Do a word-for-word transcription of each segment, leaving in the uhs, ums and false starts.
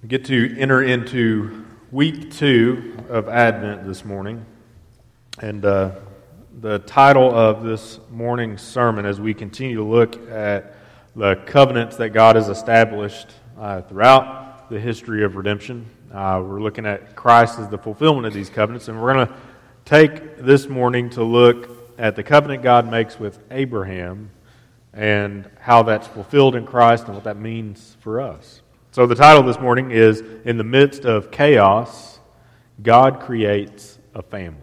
We get to enter into week two of Advent this morning, and uh, the title of this morning's sermon, as we continue to look at the covenants that God has established uh, throughout the history of redemption. Uh, we're looking at Christ as the fulfillment of these covenants, and we're going to take this morning to look at the covenant God makes with Abraham and how that's fulfilled in Christ and what that means for us. So the title this morning is, In the Midst of Chaos, God Creates a Family.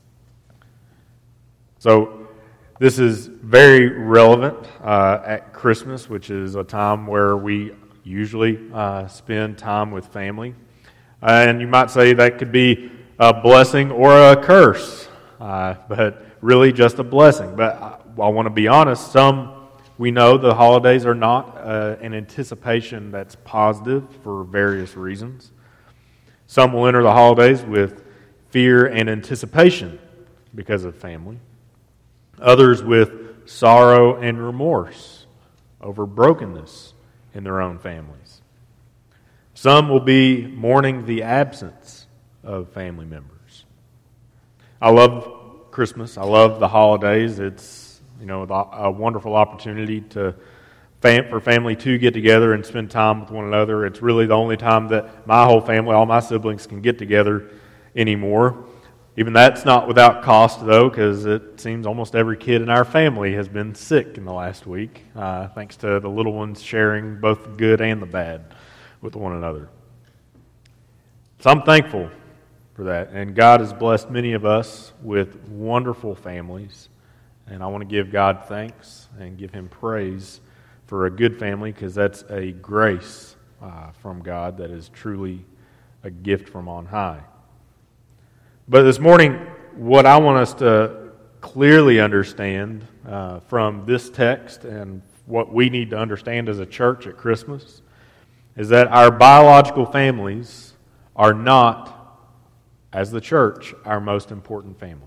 So this is very relevant uh, at Christmas, which is a time where we usually uh, spend time with family. Uh, and you might say that could be a blessing or a curse, uh, but really just a blessing. But I, I want to be honest, some we know the holidays are not uh, an anticipation that's positive for various reasons. Some will enter the holidays with fear and anticipation because of family. Others with sorrow and remorse over brokenness in their own families. Some will be mourning the absence of family members. I love Christmas. I love the holidays. It's You know, a wonderful opportunity to fam- for family to get together and spend time with one another. It's really the only time that my whole family, all my siblings, can get together anymore. Even that's not without cost, though, because it seems almost every kid in our family has been sick in the last week, uh, thanks to the little ones sharing both the good and the bad with one another. So I'm thankful for that, and God has blessed many of us with wonderful families. And I want to give God thanks and give Him praise for a good family, because that's a grace uh, from God that is truly a gift from on high. But this morning, what I want us to clearly understand uh, from this text and what we need to understand as a church at Christmas is that our biological families are not, as the church, our most important family.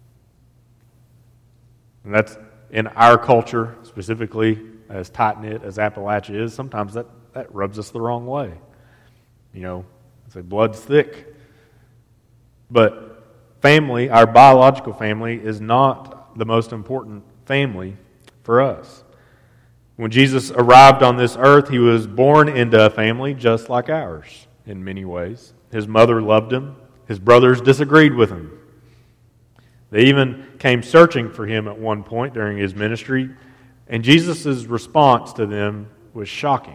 And that's in our culture, specifically as tight-knit as Appalachia is, sometimes that, that rubs us the wrong way. You know, I say blood's thick. But family, our biological family, is not the most important family for us. When Jesus arrived on this earth, He was born into a family just like ours in many ways. His mother loved Him. His brothers disagreed with Him. They even came searching for Him at one point during His ministry, and Jesus' response to them was shocking.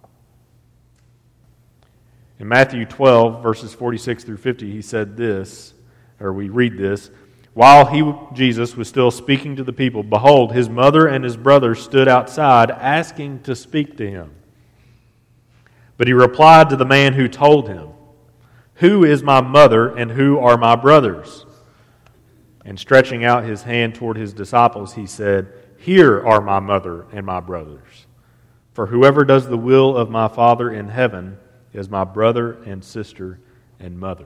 In Matthew twelve, verses forty-six through fifty, He said this, or we read this, While He, Jesus, was still speaking to the people, behold, His mother and His brothers stood outside, asking to speak to Him. But He replied to the man who told Him, Who is my mother and who are my brothers? And stretching out His hand toward His disciples, He said, Here are my mother and my brothers. For whoever does the will of my Father in heaven is my brother and sister and mother.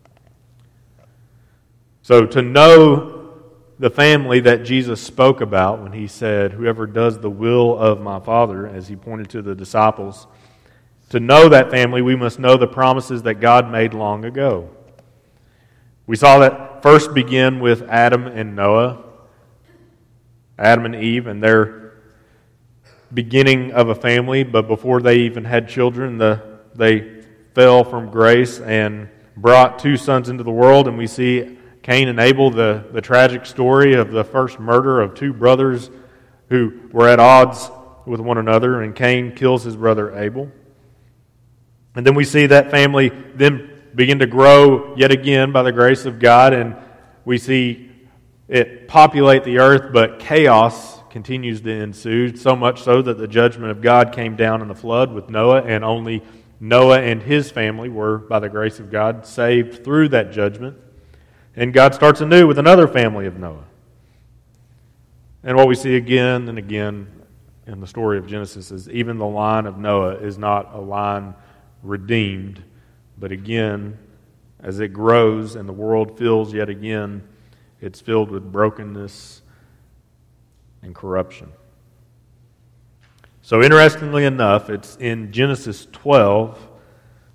So to know the family that Jesus spoke about when He said, Whoever does the will of my Father, as He pointed to the disciples, to know that family, we must know the promises that God made long ago. We saw that first begin with Adam and Noah, Adam and Eve, and their beginning of a family, but before they even had children, the, they fell from grace and brought two sons into the world, and we see Cain and Abel, the, the tragic story of the first murder of two brothers who were at odds with one another, and Cain kills his brother Abel. And then we see that family then begin to grow yet again by the grace of God, and we see it populate the earth, but chaos continues to ensue, so much so that the judgment of God came down in the flood with Noah, and only Noah and his family were, by the grace of God, saved through that judgment. And God starts anew with another family of Noah. And what we see again and again in the story of Genesis is even the line of Noah is not a line redeemed, but again, as it grows and the world fills yet again, it's filled with brokenness and corruption. So interestingly enough, it's in Genesis twelve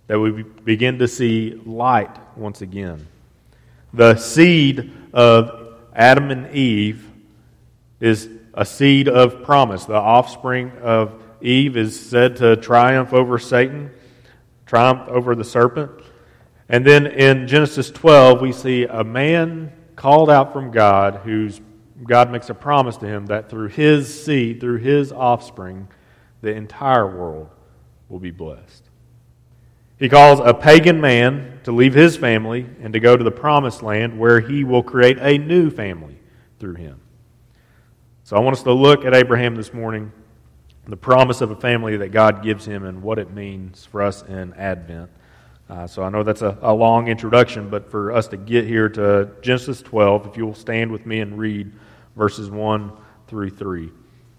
that we begin to see light once again. The seed of Adam and Eve is a seed of promise. The offspring of Eve is said to triumph over Satan, triumph over the serpent. And then in Genesis twelve, we see a man called out from God, whose God makes a promise to him that through his seed, through his offspring, the entire world will be blessed. He calls a pagan man to leave his family and to go to the promised land where he will create a new family through him. So I want us to look at Abraham this morning, the promise of a family that God gives him and what it means for us in Advent. Uh, so I know that's a, a long introduction, but for us to get here to Genesis twelve, if you'll stand with me and read verses one through three.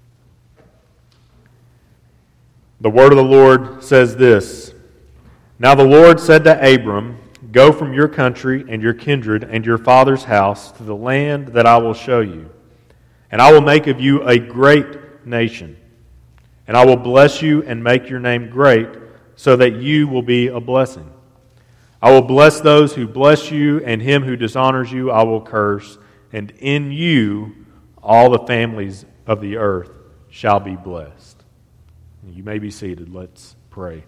The word of the Lord says this: Now the Lord said to Abram, Go from your country and your kindred and your father's house to the land that I will show you. And I will make of you a great nation. And I will bless you and make your name great, so that you will be a blessing. I will bless those who bless you, and him who dishonors you I will curse. And in you all the families of the earth shall be blessed. You may be seated. Let's pray.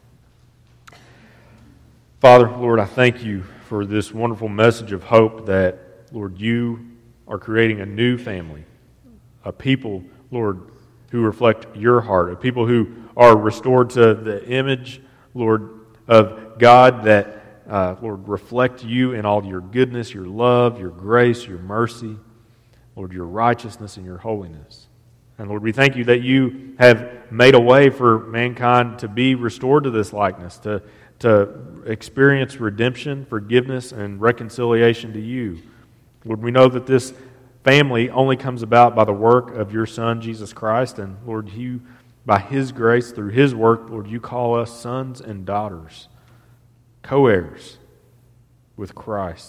Father, Lord, I thank you for this wonderful message of hope that, Lord, you are creating a new family, a people, Lord, who reflect your heart, a people who are restored to the image, Lord, of God that, uh, Lord, reflect you in all your goodness, your love, your grace, your mercy, Lord, your righteousness and your holiness. And Lord, we thank you that you have made a way for mankind to be restored to this likeness, to, to experience redemption, forgiveness, and reconciliation to you. Lord, we know that this family only comes about by the work of your Son, Jesus Christ. And Lord, you, by His grace, through His work, Lord, you call us sons and daughters, co-heirs with Christ.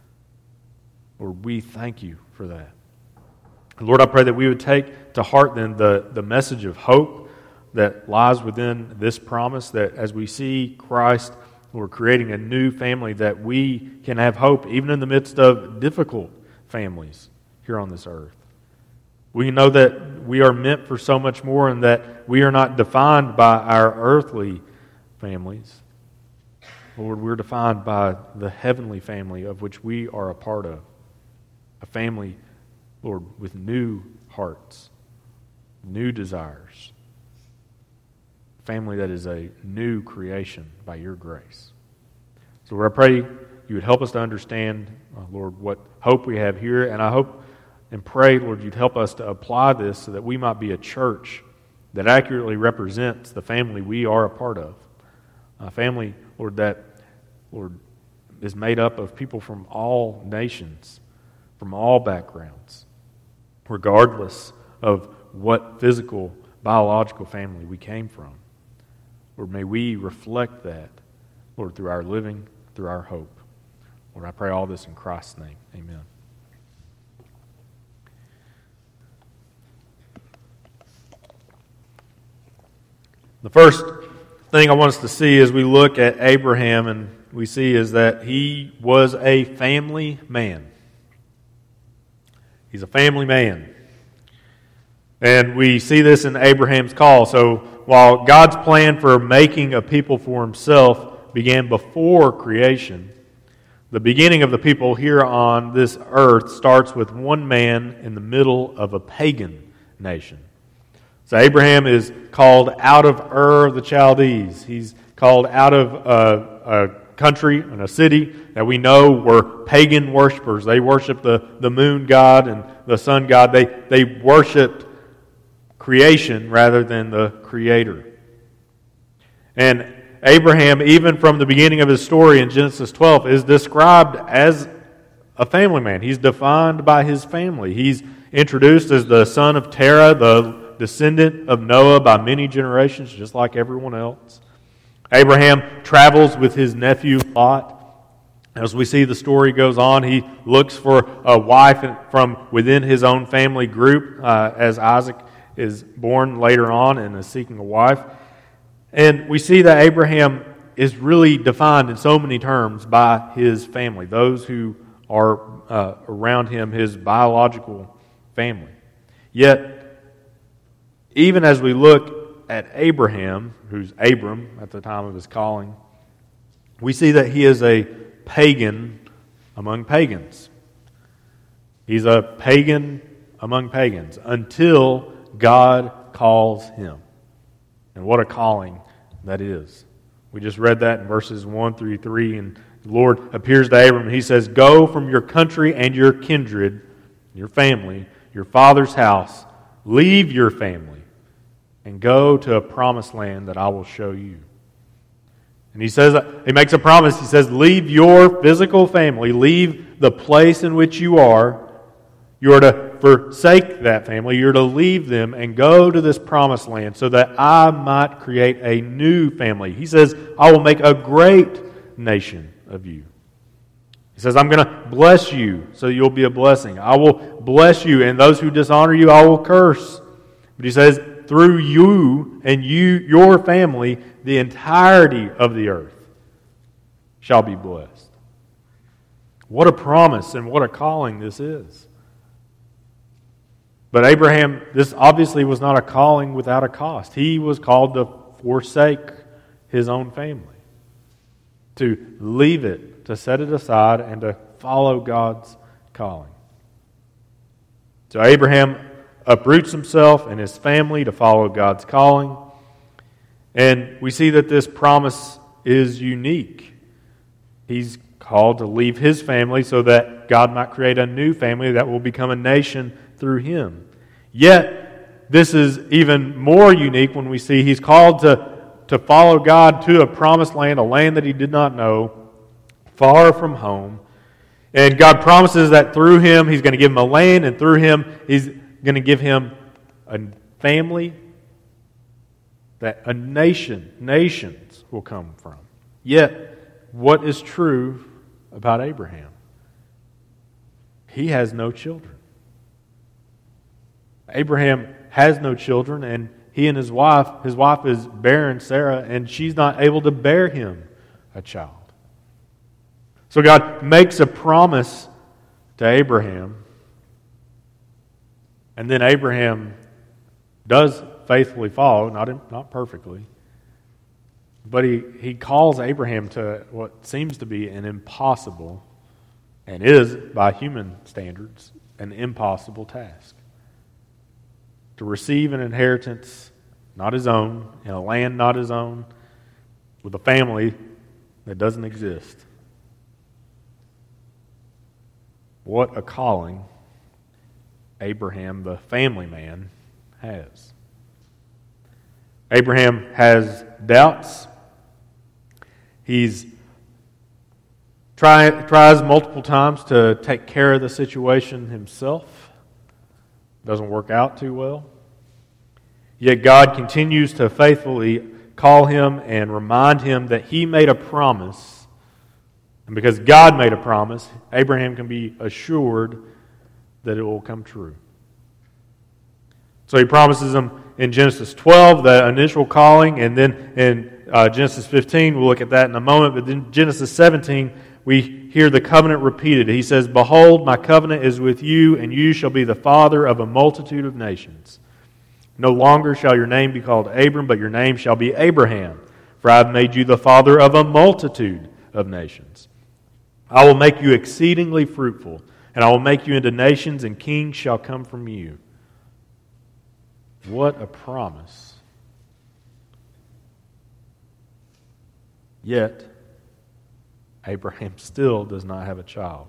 Lord, we thank you for that. And Lord, I pray that we would take to heart then the, the message of hope that lies within this promise, that as we see Christ, Lord, creating a new family, that we can have hope even in the midst of difficult families here on this earth. We know that we are meant for so much more, and that we are not defined by our earthly families. Lord, we're defined by the heavenly family of which we are a part of. A family, Lord, with new hearts, new desires. A family that is a new creation by your grace. So Lord, I pray you would help us to understand, uh, Lord, what hope we have here. And I hope and pray, Lord, you'd help us to apply this so that we might be a church that accurately represents the family we are a part of. A family, Lord, that, Lord, is made up of people from all nations, from all backgrounds, regardless of what physical, biological family we came from. Lord, may we reflect that, Lord, through our living, through our hope. Lord, I pray all this in Christ's name. Amen. The first thing I want us to see as we look at Abraham and we see is that he was a family man. He's a family man. And we see this in Abraham's call. So while God's plan for making a people for himself began before creation, the beginning of the people here on this earth starts with one man in the middle of a pagan nation. So Abraham is called out of Ur of the Chaldees. He's called out of a, a country and a city that we know were pagan worshipers. They worshiped the, the moon god and the sun god. They, they worshiped creation rather than the Creator. And Abraham, even from the beginning of his story in Genesis twelve, is described as a family man. He's defined by his family. He's introduced as the son of Terah, the descendant of Noah by many generations, just like everyone else. Abraham travels with his nephew Lot. As we see the story goes on, he looks for a wife from within his own family group uh, as Isaac is born later on and is seeking a wife. And we see that Abraham is really defined in so many terms by his family, those who are uh, around him, his biological family. Yet, even as we look at Abraham, who's Abram at the time of his calling, we see that he is a pagan among pagans. He's a pagan among pagans until God calls him. And what a calling that is. We just read that in verses one through three, and the Lord appears to Abram and he says, "Go from your country and your kindred, your family, your father's house, leave your family, and go to a promised land that I will show you." And he says, he makes a promise. He says, leave your physical family, leave the place in which you are. You are to forsake that family. You're to leave them and go to this promised land so that I might create a new family. He says, I will make a great nation of you. He says, I'm going to bless you so you'll be a blessing. I will bless you, and those who dishonor you I will curse. But he says, through you and you, your family, the entirety of the earth shall be blessed. What a promise and what a calling this is. But Abraham, this obviously was not a calling without a cost. He was called to forsake his own family, to leave it, to set it aside, and to follow God's calling. So Abraham uproots himself and his family to follow God's calling. And we see that this promise is unique. He's called to leave his family so that God might create a new family that will become a nation through him. Yet, this is even more unique when we see he's called to, to follow God to a promised land, a land that he did not know, far from home. And God promises that through him, he's going to give him a land, and through him, he's going to give him a family that a nation, nations will come from. Yet, what is true about Abraham? He has no children. Abraham has no children, and he and his wife, his wife is barren, Sarah, and she's not able to bear him a child. So God makes a promise to Abraham, and then Abraham does faithfully follow, not in, not perfectly, but he, he calls Abraham to what seems to be an impossible, and is, by human standards, an impossible task. To receive an inheritance not his own, in a land not his own, with a family that doesn't exist. What a calling Abraham, the family man, has. Abraham has doubts. He's try, tries multiple times to take care of the situation himself. Doesn't work out too well. Yet God continues to faithfully call him and remind him that he made a promise. And because God made a promise, Abraham can be assured that it will come true. So he promises him in Genesis twelve, the initial calling, and then in uh, Genesis fifteen, we'll look at that in a moment, but then Genesis seventeen, we hear the covenant repeated. He says, "Behold, my covenant is with you, and you shall be the father of a multitude of nations. No longer shall your name be called Abram, but your name shall be Abraham, for I have made you the father of a multitude of nations. I will make you exceedingly fruitful, and I will make you into nations, and kings shall come from you." What a promise. Yet, Abraham still does not have a child.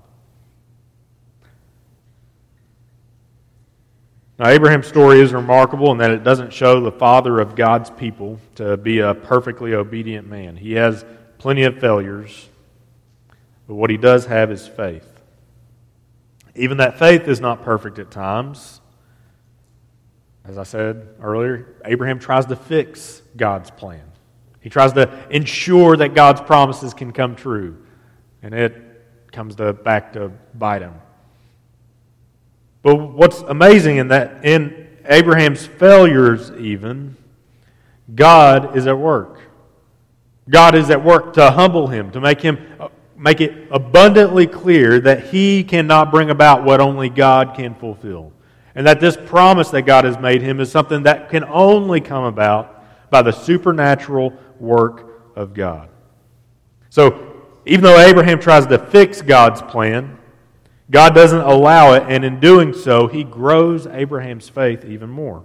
Now, Abraham's story is remarkable in that it doesn't show the father of God's people to be a perfectly obedient man. He has plenty of failures, but what he does have is faith. Even that faith is not perfect at times. As I said earlier, Abraham tries to fix God's plan. He tries to ensure that God's promises can come true, and it comes to, back to bite him. But what's amazing in that, in Abraham's failures even, God is at work. God is at work to humble him, to make him make it abundantly clear that he cannot bring about what only God can fulfill. And that this promise that God has made him is something that can only come about by the supernatural work of God. So, even though Abraham tries to fix God's plan, God doesn't allow it, and in doing so, he grows Abraham's faith even more.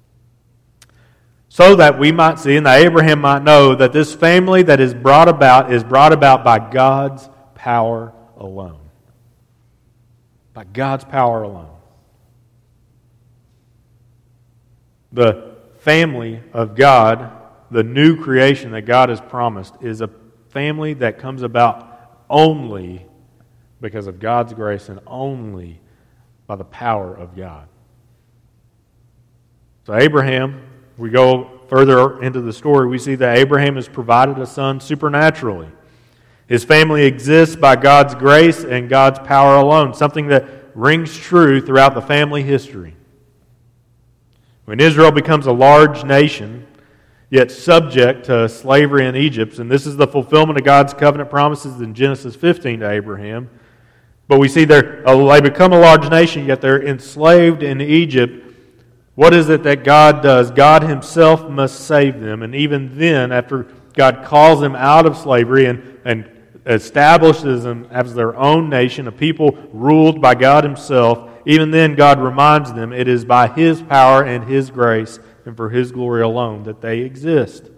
So that we might see, and that Abraham might know, that this family that is brought about is brought about by God's power alone. By God's power alone. The family of God, the new creation that God has promised, is a family that comes about only because of God's grace and only by the power of God. So Abraham, we go further into the story, we see that Abraham has provided a son supernaturally. His family exists by God's grace and God's power alone, something that rings true throughout the family history. When Israel becomes a large nation, yet subject to slavery in Egypt, and this is the fulfillment of God's covenant promises in Genesis fifteen to Abraham, but we see they're, they become a large nation, yet they're enslaved in Egypt. What is it that God does? God himself must save them. And even then, after God calls them out of slavery and, and establishes them as their own nation, a people ruled by God himself, even then God reminds them it is by his power and his grace and for his glory alone that they exist.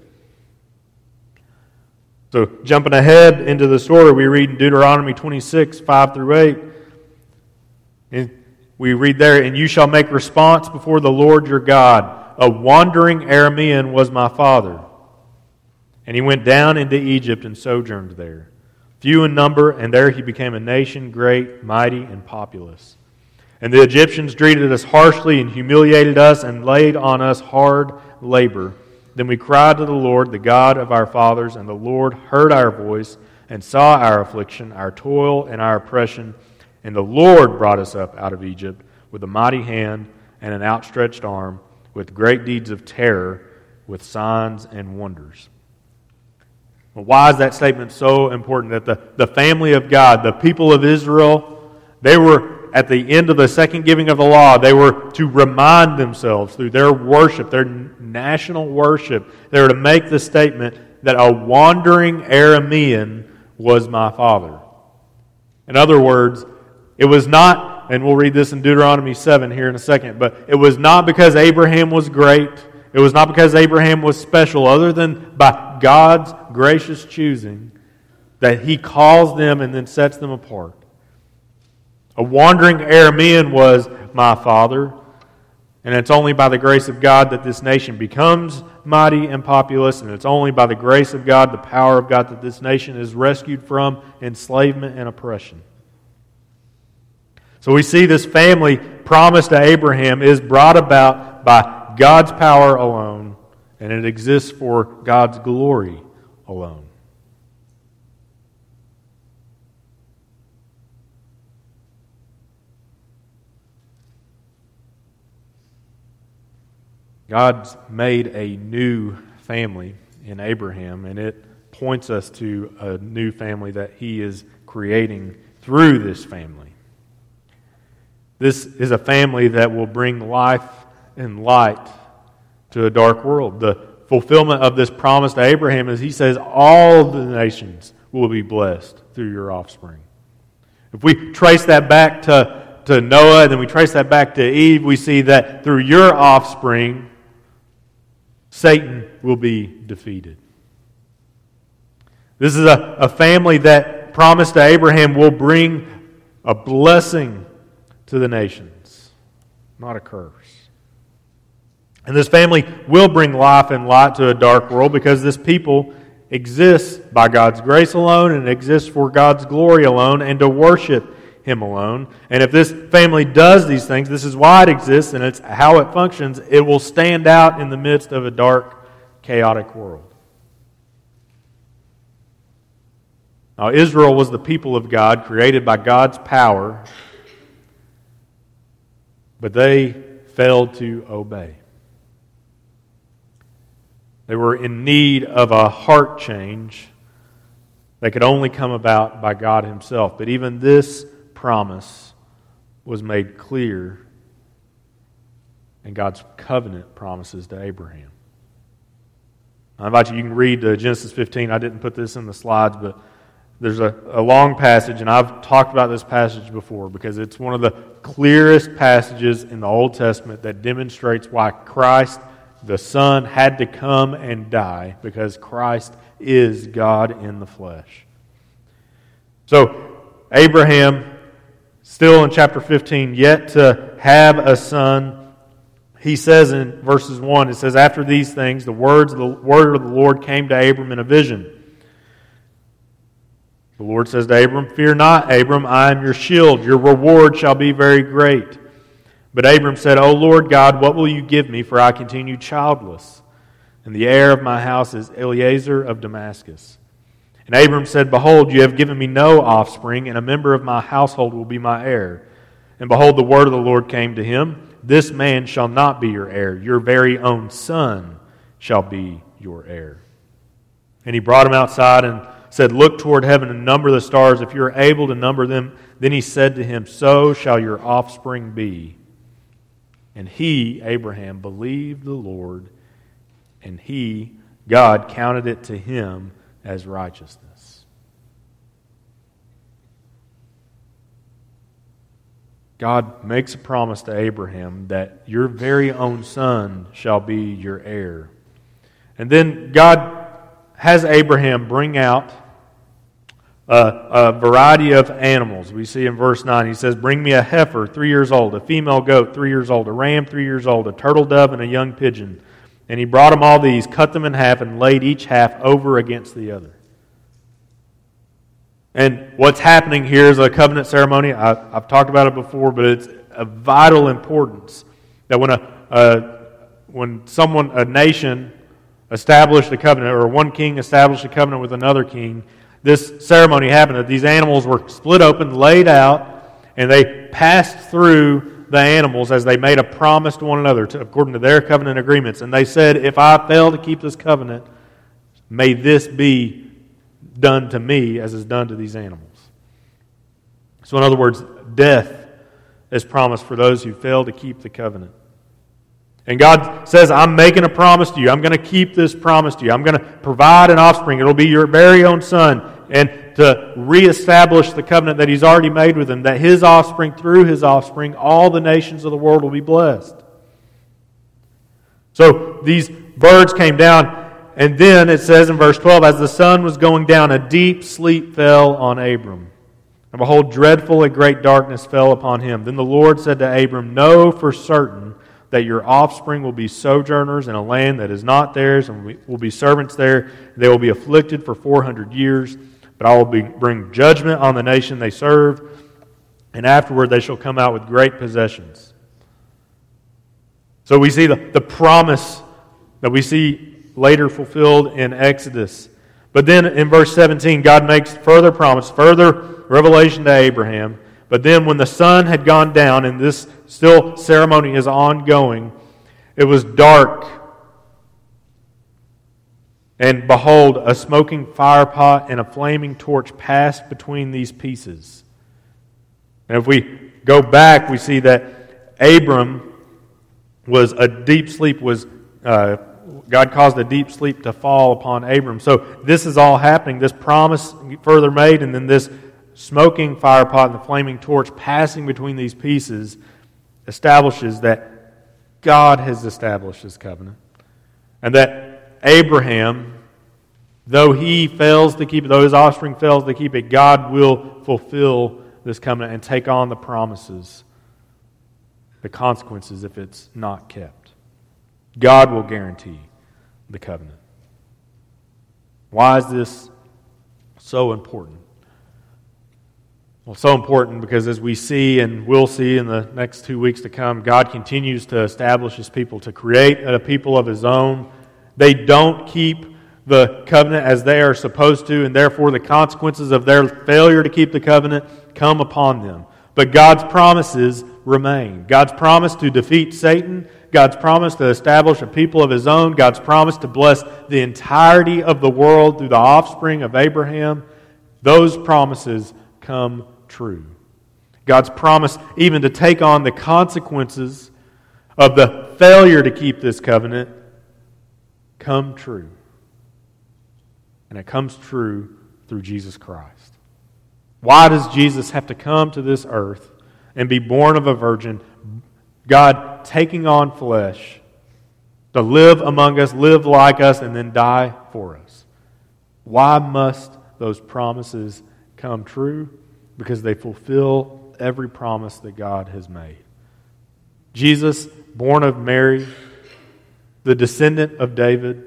So, jumping ahead into the story, we read in Deuteronomy twenty-six, five through eight. And we read there, "And you shall make response before the Lord your God. A wandering Aramean was my father. And he went down into Egypt and sojourned there. Few in number, and there he became a nation great, mighty, and populous. And the Egyptians treated us harshly and humiliated us and laid on us hard labor. Then we cried to the Lord, the God of our fathers, and the Lord heard our voice and saw our affliction, our toil, and our oppression. And the Lord brought us up out of Egypt with a mighty hand and an outstretched arm, with great deeds of terror, with signs and wonders." Well, why is that statement so important? That the, the family of God, the people of Israel, they were at the end of the second giving of the law, they were to remind themselves through their worship, their national worship, they were to make the statement that a wandering Aramean was my father. In other words, it was not, and we'll read this in Deuteronomy seven here in a second, but it was not because Abraham was great, it was not because Abraham was special, other than by God's gracious choosing that he calls them and then sets them apart. A wandering Aramean was my father, and it's only by the grace of God that this nation becomes mighty and populous, and it's only by the grace of God, the power of God, that this nation is rescued from enslavement and oppression. So we see this family promised to Abraham is brought about by God's power alone, and it exists for God's glory alone. God's made a new family in Abraham, and it points us to a new family that he is creating through this family. This is a family that will bring life and light to a dark world. The fulfillment of this promise to Abraham is he says all the nations will be blessed through your offspring. If we trace that back to, to Noah, and then we trace that back to Eve, we see that through your offspring, Satan will be defeated. This is a, a family that promised to Abraham will bring a blessing to the nations, not a curse. And this family will bring life and light to a dark world because this people exists by God's grace alone and exists for God's glory alone and to worship Him alone. And if this family does these things, this is why it exists and it's how it functions, it will stand out in the midst of a dark, chaotic world. Now, Israel was the people of God, created by God's power, but they failed to obey. They were in need of a heart change that could only come about by God Himself. But even this promise was made clear in God's covenant promises to Abraham. I invite you, you can read uh, Genesis fifteen. I didn't put this in the slides, but there's a, a long passage, and I've talked about this passage before because it's one of the clearest passages in the Old Testament that demonstrates why Christ, the Son, had to come and die, because Christ is God in the flesh. So, Abraham, still in chapter fifteen, yet to have a son. He says in verses one, it says, after these things, the words, the word of the Lord came to Abram in a vision. The Lord says to Abram, fear not, Abram, I am your shield. Your reward shall be very great. But Abram said, O Lord God, what will you give me, for I continue childless? And the heir of my house is Eliezer of Damascus. And Abram said, behold, you have given me no offspring, and a member of my household will be my heir. And behold, the word of the Lord came to him, this man shall not be your heir. Your very own son shall be your heir. And he brought him outside and said, look toward heaven and number the stars, if you are able to number them. Then he said to him, so shall your offspring be. And he, Abraham, believed the Lord, and he, God, counted it to him as righteousness. God makes a promise to Abraham that your very own son shall be your heir. And then God has Abraham bring out a, a variety of animals. We see in verse nine, he says, bring me a heifer, three years old, a female goat, three years old, a ram, three years old, a turtle dove, and a young pigeon. And he brought them all these, cut them in half, and laid each half over against the other. And what's happening here is a covenant ceremony. I, I've talked about it before, but it's of vital importance that when a, a when someone, a nation, established a covenant, or one king established a covenant with another king, this ceremony happened that these animals were split open, laid out, and they passed through the animals as they made a promise to one another, to, according to their covenant agreements. And they said, if I fail to keep this covenant, may this be done to me as is done to these animals. So in other words, death is promised for those who fail to keep the covenant. And God says, I'm making a promise to you. I'm going to keep this promise to you. I'm going to provide an offspring. It'll be your very own son. And to reestablish the covenant that He's already made with him, that His offspring, through His offspring, all the nations of the world will be blessed. So these birds came down. And then it says in verse twelve, as the sun was going down, a deep sleep fell on Abram. And behold, dreadful and great darkness fell upon him. Then the Lord said to Abram, know for certain that your offspring will be sojourners in a land that is not theirs, and will be servants there. They will be afflicted for four hundred years, but I will be, bring judgment on the nation they serve, and afterward they shall come out with great possessions. So we see the, the promise that we see later fulfilled in Exodus. But then in verse seventeen, God makes further promise, further revelation to Abraham. But then when the sun had gone down, and this still ceremony is ongoing, it was dark. And behold, a smoking firepot and a flaming torch passed between these pieces. And if we go back, we see that Abram was a deep sleep was uh, God caused a deep sleep to fall upon Abram. So this is all happening, this promise further made, and then this smoking firepot and the flaming torch passing between these pieces establishes that God has established His covenant. And that Abraham, though he fails to keep it, though his offspring fails to keep it, God will fulfill this covenant and take on the promises, the consequences if it's not kept. God will guarantee the covenant. Why is this so important? Well, so important because as we see and will see in the next two weeks to come, God continues to establish His people, to create a people of His own. They don't keep the covenant as they are supposed to, and therefore the consequences of their failure to keep the covenant come upon them. But God's promises remain. God's promise to defeat Satan, God's promise to establish a people of His own, God's promise to bless the entirety of the world through the offspring of Abraham, those promises come true. God's promise even to take on the consequences of the failure to keep this covenant come true. And it comes true through Jesus Christ. Why does Jesus have to come to this earth and be born of a virgin, God taking on flesh, to live among us, live like us, and then die for us? Why must those promises come true? Because they fulfill every promise that God has made. Jesus, born of Mary, the descendant of David,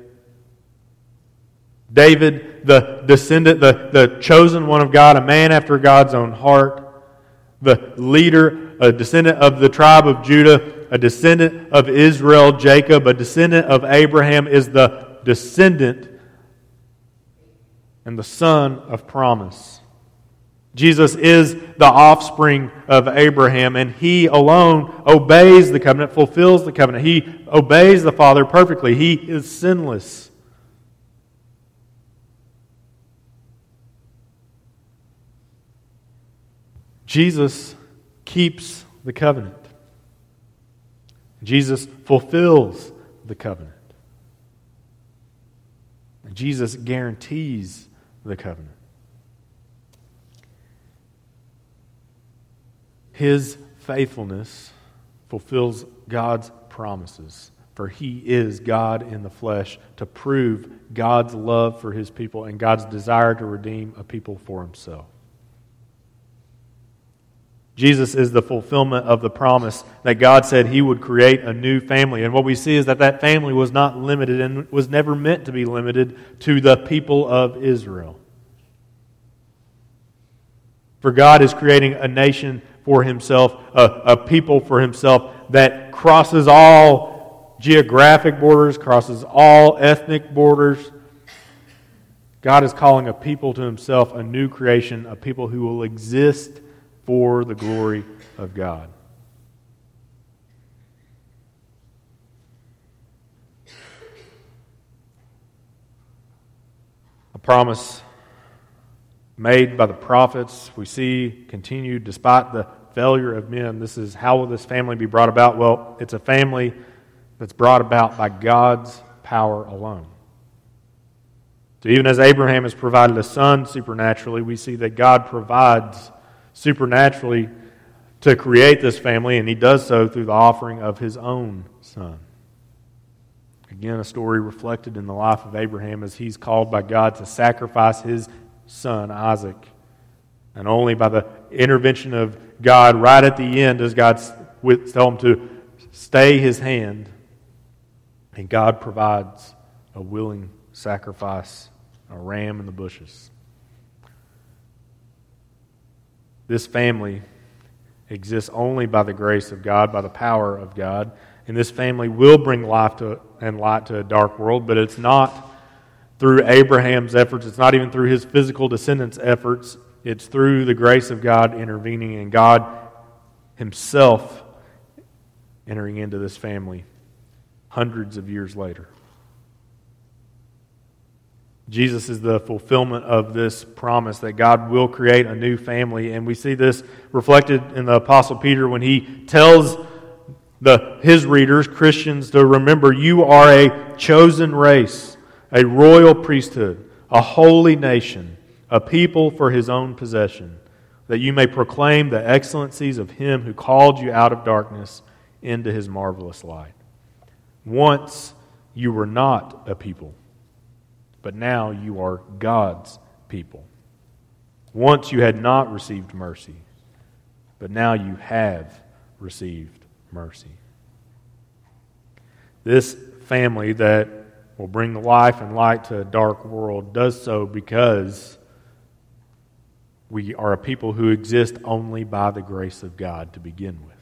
David, the descendant, the, the chosen one of God, a man after God's own heart, the leader, a descendant of the tribe of Judah, a descendant of Israel, Jacob, a descendant of Abraham, is the descendant and the son of promise. Jesus is the offspring of Abraham, and He alone obeys the covenant, fulfills the covenant. He obeys the Father perfectly. He is sinless. Jesus keeps the covenant. Jesus fulfills the covenant. Jesus guarantees the covenant. His faithfulness fulfills God's promises, for He is God in the flesh, to prove God's love for His people and God's desire to redeem a people for Himself. Jesus is the fulfillment of the promise that God said He would create a new family. And what we see is that that family was not limited and was never meant to be limited to the people of Israel. For God is creating a nation for Himself, a, a people for Himself that crosses all geographic borders, crosses all ethnic borders. God is calling a people to Himself, a new creation, a people who will exist for the glory of God. A promise made by the prophets, we see continued despite the failure of men. This is how will this family be brought about? Well, it's a family that's brought about by God's power alone. So even as Abraham has provided a son supernaturally, we see that God provides supernaturally to create this family, and He does so through the offering of His own Son. Again, a story reflected in the life of Abraham as he's called by God to sacrifice his son, Isaac. And only by the intervention of God right at the end does God tell him to stay his hand, and God provides a willing sacrifice, a ram in the bushes. This family exists only by the grace of God, by the power of God. And this family will bring life to, and light to a dark world, but it's not through Abraham's efforts. It's not even through his physical descendants' efforts. It's through the grace of God intervening and God Himself entering into this family hundreds of years later. Jesus is the fulfillment of this promise that God will create a new family. And we see this reflected in the Apostle Peter when he tells the his readers, Christians, to remember you are a chosen race, a royal priesthood, a holy nation, a people for His own possession, that you may proclaim the excellencies of Him who called you out of darkness into His marvelous light. Once you were not a people, but now you are God's people. Once you had not received mercy, but now you have received mercy. This family that will bring life and light to a dark world does so because we are a people who exist only by the grace of God to begin with.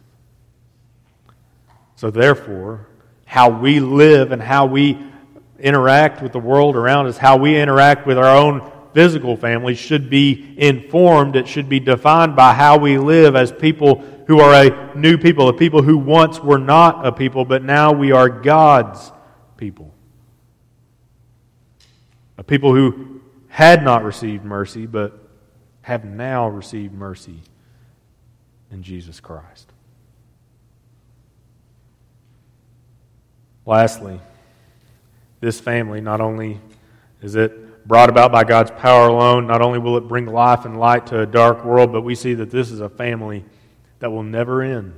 So therefore, how we live and how we interact with the world around us, how we interact with our own physical family should be informed, it should be defined by how we live as people who who are a new people, a people who once were not a people, but now we are God's people. A people who had not received mercy, but have now received mercy in Jesus Christ. Lastly, this family, not only is it brought about by God's power alone, not only will it bring life and light to a dark world, but we see that this is a family that will never end.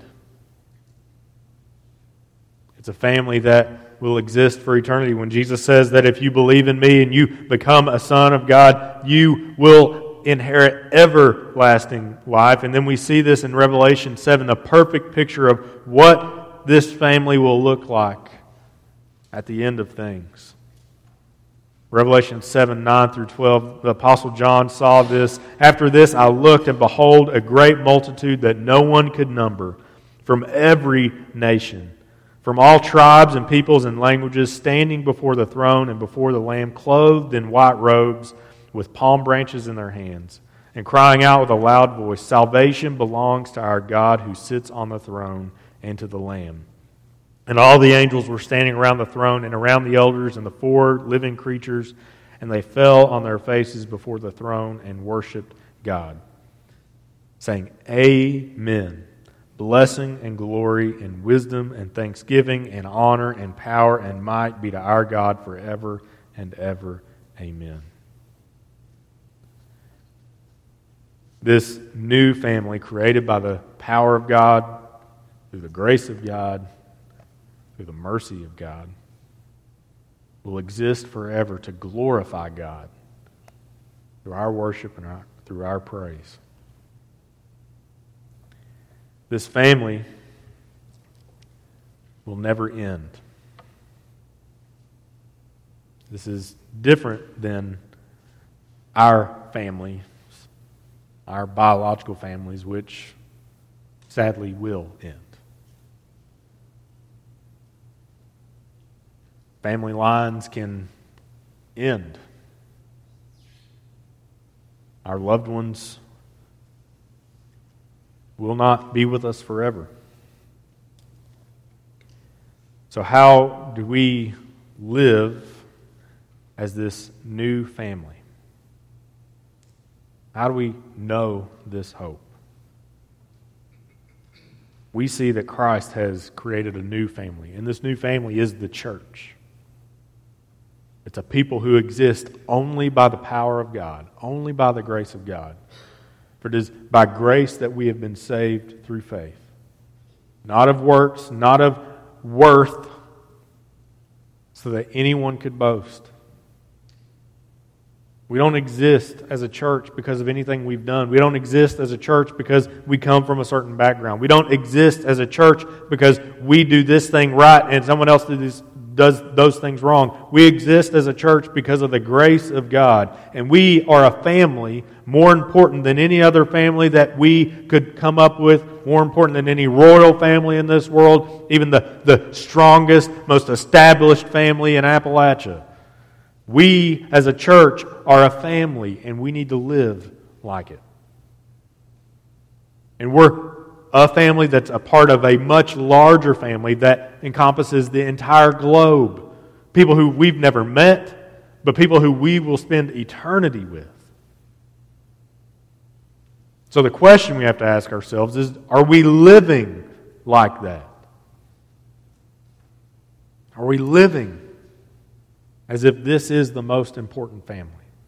It's a family that will exist for eternity. When Jesus says that if you believe in me and you become a son of God, you will inherit everlasting life. And then we see this in Revelation seven, the perfect picture of what this family will look like at the end of things. Revelation seven, nine through twelve, the Apostle John saw this. After this I looked, and behold, a great multitude that no one could number, from every nation, from all tribes and peoples and languages, standing before the throne and before the Lamb, clothed in white robes, with palm branches in their hands, and crying out with a loud voice, Salvation belongs to our God who sits on the throne and to the Lamb. And all the angels were standing around the throne and around the elders and the four living creatures, and they fell on their faces before the throne and worshipped God, saying, Amen. Blessing and glory and wisdom and thanksgiving and honor and power and might be to our God forever and ever. Amen. This new family created by the power of God, through the grace of God, through the mercy of God, will exist forever to glorify God through our worship and our, through our praise. This family will never end. This is different than our family, our biological families, which sadly will end. Family lines can end. Our loved ones will not be with us forever. So how do we live as this new family? How do we know this hope? We see that Christ has created a new family, and this new family is the church. It's a people who exist only by the power of God, only by the grace of God. For it is by grace that we have been saved through faith. Not of works, not of worth, so that anyone could boast. We don't exist as a church because of anything we've done. We don't exist as a church because we come from a certain background. We don't exist as a church because we do this thing right and someone else does this does those things wrong. We exist as a church because of the grace of God. And we are a family more important than any other family that we could come up with, more important than any royal family in this world, even the, the strongest, most established family in Appalachia. We as a church are a family, and we need to live like it. And we're a family that's a part of a much larger family that encompasses the entire globe. People who we've never met, but people who we will spend eternity with. So the question we have to ask ourselves is, are we living like that? Are we living as if this is the most important family?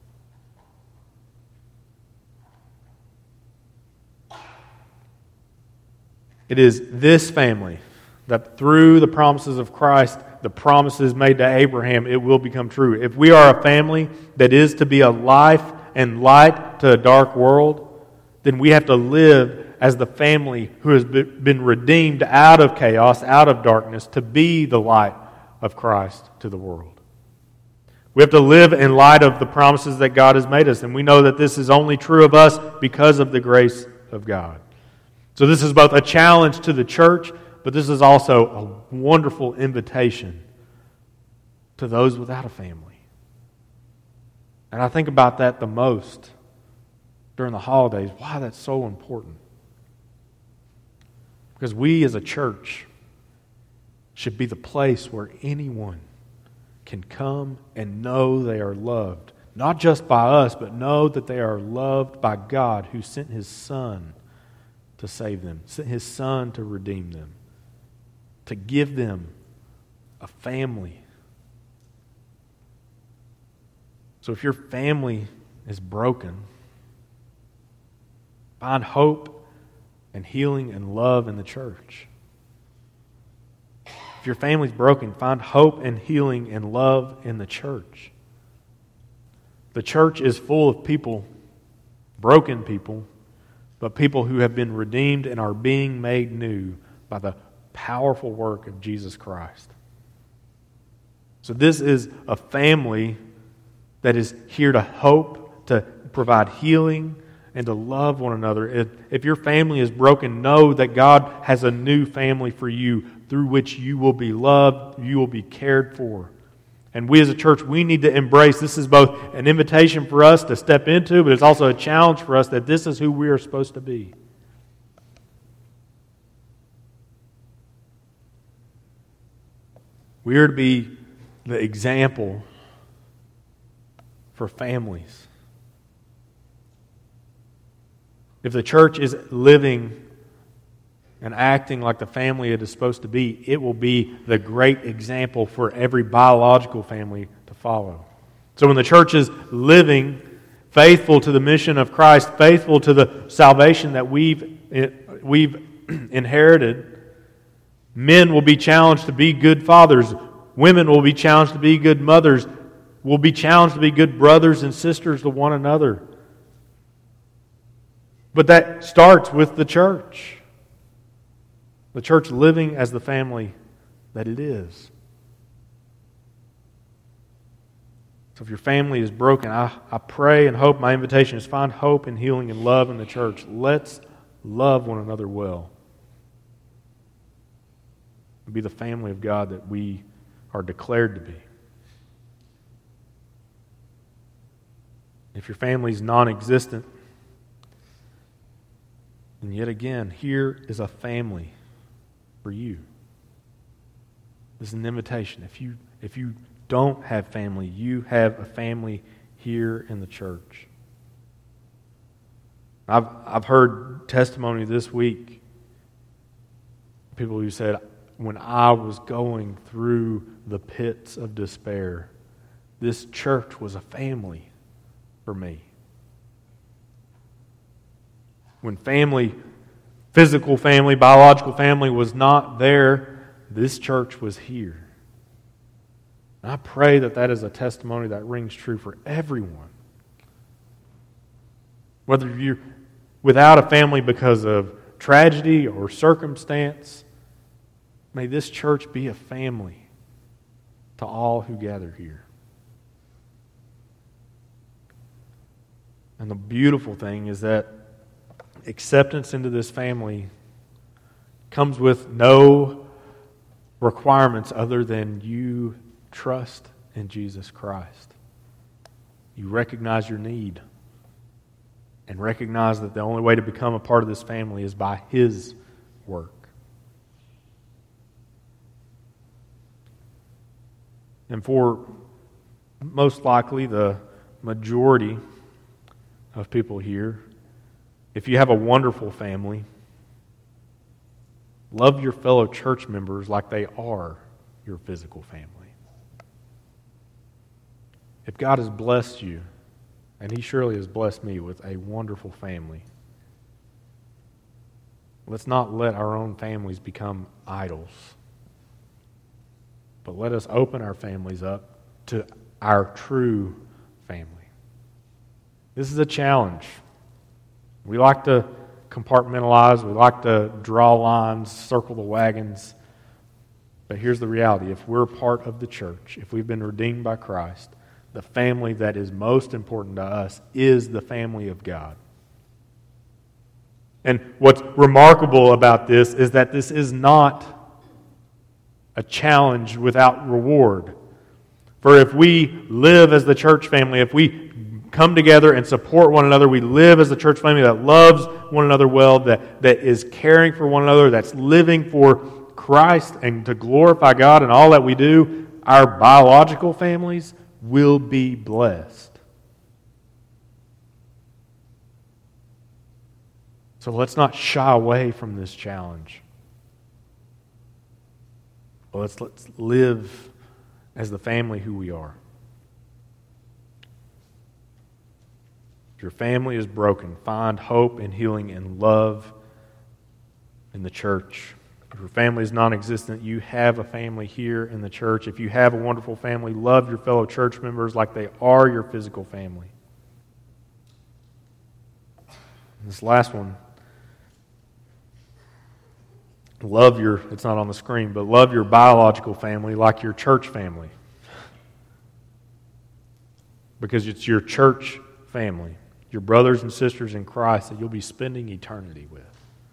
It is this family that through the promises of Christ, the promises made to Abraham, it will become true. If we are a family that is to be a life and light to a dark world, then we have to live as the family who has been redeemed out of chaos, out of darkness, to be the light of Christ to the world. We have to live in light of the promises that God has made us, and we know that this is only true of us because of the grace of God. So this is both a challenge to the church, but this is also a wonderful invitation to those without a family. And I think about that the most during the holidays, why that's so important. Because we as a church should be the place where anyone can come and know they are loved. Not just by us, but know that they are loved by God who sent His Son to save them, sent His Son to redeem them, to give them a family. So if your family is broken, find hope and healing and love in the church. If your family's broken, find hope and healing and love in the church. The church is full of people, broken people, but people who have been redeemed and are being made new by the powerful work of Jesus Christ. So this is a family that is here to hope, to provide healing, and to love one another. If, if your family is broken, know that God has a new family for you through which you will be loved, you will be cared for. And we as a church, we need to embrace, this is both an invitation for us to step into, but it's also a challenge for us that this is who we are supposed to be. We are to be the example for families. If the church is living and acting like the family it is supposed to be, it will be the great example for every biological family to follow. So when the church is living faithful to the mission of Christ, faithful to the salvation that we've, we've inherited, men will be challenged to be good fathers. Women will be challenged to be good mothers. Will be challenged to be good brothers and sisters to one another. But that starts with the church. The church living as the family that it is. So if your family is broken, I, I pray and hope, my invitation is find hope and healing and love in the church. Let's love one another well. Be the family of God that we are declared to be. If your family is non-existent, and yet again, here is a family for you. This is an invitation. If you if you don't have family, you have a family here in the church. I've I've heard testimony this week. People who said, when I was going through the pits of despair, this church was a family for me. When family, physical family, biological family was not there, this church was here. And I pray that that is a testimony that rings true for everyone. Whether you're without a family because of tragedy or circumstance, may this church be a family to all who gather here. And the beautiful thing is that acceptance into this family comes with no requirements other than you trust in Jesus Christ. You recognize your need and recognize that the only way to become a part of this family is by His work. And for most likely the majority of people here, if you have a wonderful family, love your fellow church members like they are your physical family. If God has blessed you, and He surely has blessed me with a wonderful family, let's not let our own families become idols, but let us open our families up to our true family. This is a challenge. We like to compartmentalize. We like to draw lines, circle the wagons. But here's the reality. If we're part of the church, if we've been redeemed by Christ, the family that is most important to us is the family of God. And what's remarkable about this is that this is not a challenge without reward. For if we live as the church family, if we come together and support one another. We live as a church family that loves one another well, that, that is caring for one another, that's living for Christ and to glorify God in all that we do. Our biological families will be blessed. So let's not shy away from this challenge. Well, let's, let's live as the family who we are. If your family is broken, find hope and healing and love in the church. If your family is non-existent, you have a family here in the church. If you have a wonderful family, love your fellow church members like they are your physical family. And this last one, love your, it's not on the screen, but love your biological family like your church family. Because it's your church family, your brothers and sisters in Christ that you'll be spending eternity with.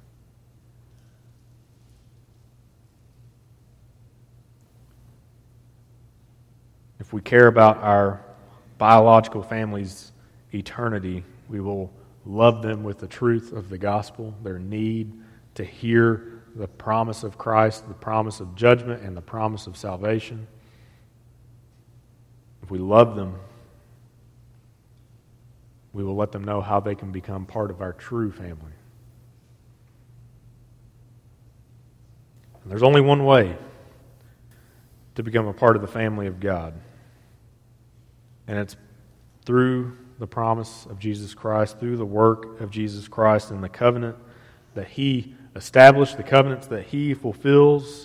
If we care about our biological family's eternity, we will love them with the truth of the gospel, their need to hear the promise of Christ, the promise of judgment, and the promise of salvation. If we love them, we will let them know how they can become part of our true family. And there's only one way to become a part of the family of God, and it's through the promise of Jesus Christ, through the work of Jesus Christ and the covenant that He established, the covenants that He fulfills.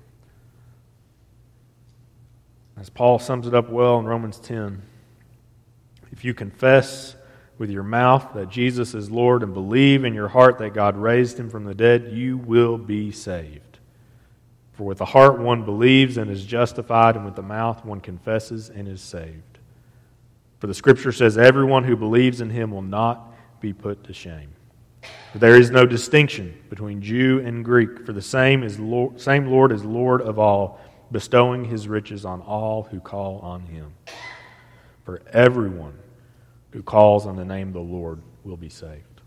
As Paul sums it up well in Romans ten, if you confess with your mouth that Jesus is Lord and believe in your heart that God raised Him from the dead, you will be saved. For with the heart one believes and is justified, and with the mouth one confesses and is saved. For the Scripture says, everyone who believes in Him will not be put to shame. For there is no distinction between Jew and Greek, for the same is Lord, same Lord is Lord of all, bestowing His riches on all who call on Him. For everyone who calls on the name of the Lord will be saved.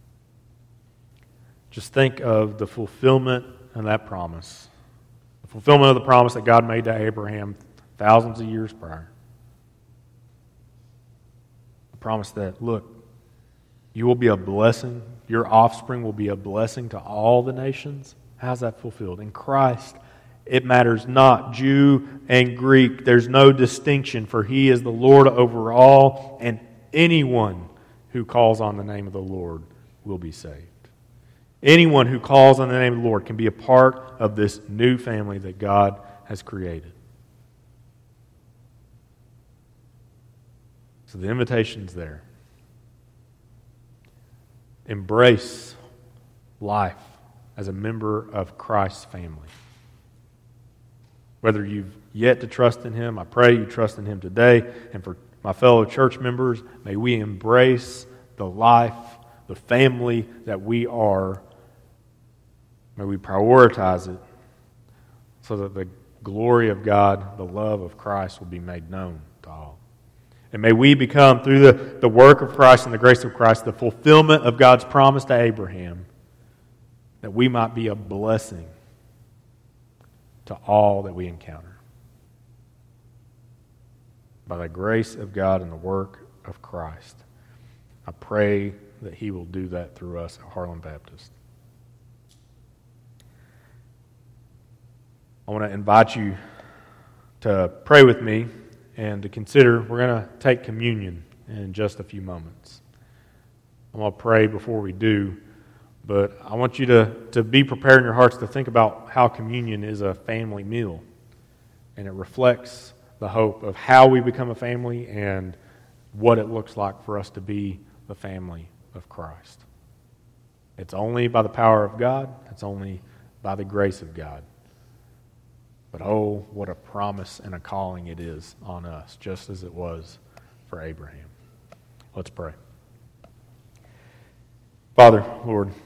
Just think of the fulfillment of that promise. The fulfillment of the promise that God made to Abraham thousands of years prior. The promise that, look, you will be a blessing. Your offspring will be a blessing to all the nations. How's that fulfilled? In Christ, it matters not Jew and Greek. There's no distinction, for He is the Lord over all, and anyone who calls on the name of the Lord will be saved. Anyone who calls on the name of the Lord can be a part of this new family that God has created. So the invitation's there. Embrace life as a member of Christ's family. Whether you've yet to trust in Him, I pray you trust in Him today. And for my fellow church members, may we embrace the life, the family that we are. May we prioritize it so that the glory of God, the love of Christ will be made known to all. And may we become, through the, the work of Christ and the grace of Christ, the fulfillment of God's promise to Abraham, that we might be a blessing to all that we encounter. By the grace of God and the work of Christ, I pray that He will do that through us at Harlan Baptist. I want to invite you to pray with me and to consider, we're going to take communion in just a few moments. I'm going to pray before we do, but I want you to, to be prepared in your hearts to think about how communion is a family meal. And it reflects the hope of how we become a family and what it looks like for us to be the family of Christ. It's only by the power of God. It's only by the grace of God. But oh, what a promise and a calling it is on us, just as it was for Abraham. Let's pray. Father, Lord,